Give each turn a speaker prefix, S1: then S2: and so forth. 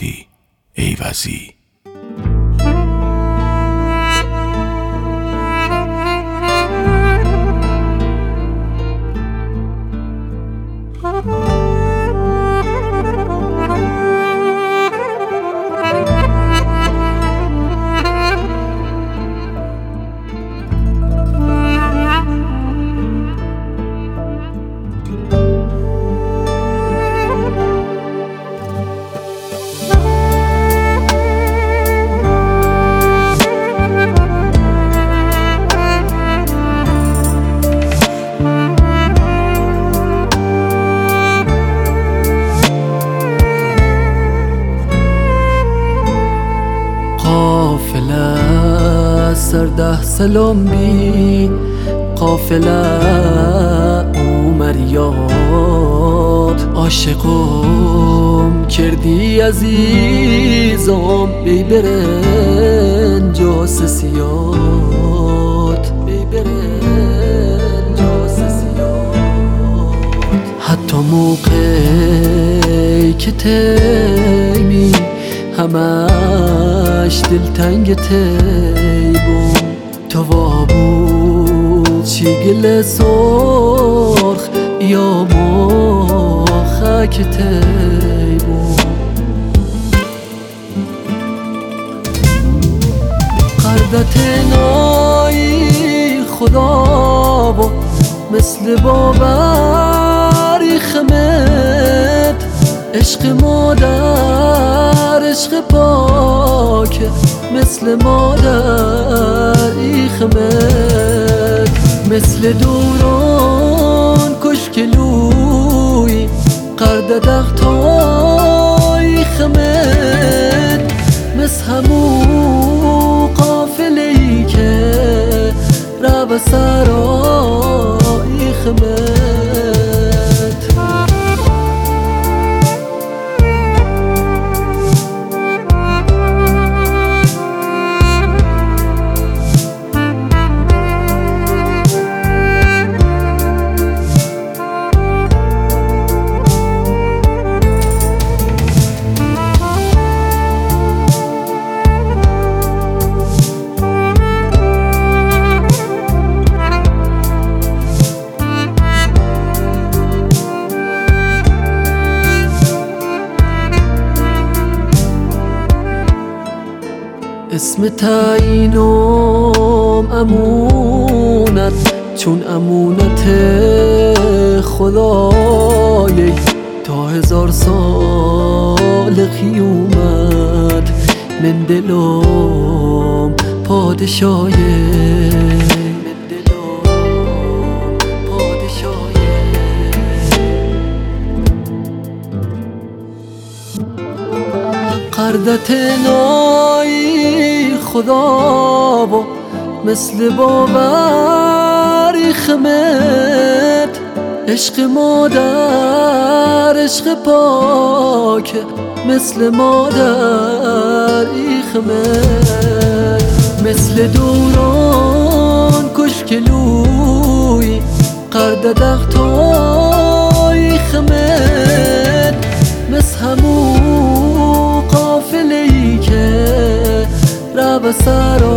S1: دادی ایوزی.
S2: قافله سر 10 سلام بی قافله اومر یاد عاشقم کردی عزیزم بی برن جاسسیات حتی موقعی که تیمی همش دلتنگ تیبون تو وابود چی گل سرخ یا مخک تیبون قردت نایی خدا با مثل باوری خمت عشق مادر عشق پاک مثل مادر ایخمت مثل دوران کشکلوی قرد دختای خمت مثل همو قافلهی که رو سرای خمت اسم تعیینم امونت چون امونت خدای تا 1000 سال قیامت من دلم پادشای قردت نایی خدا با مثل باوری خمت عشق مادر عشق پاک مثل مادر ایخمت مثل دوران کشکلوی قرد دختای خمت مثل همو قافلهی که رو سر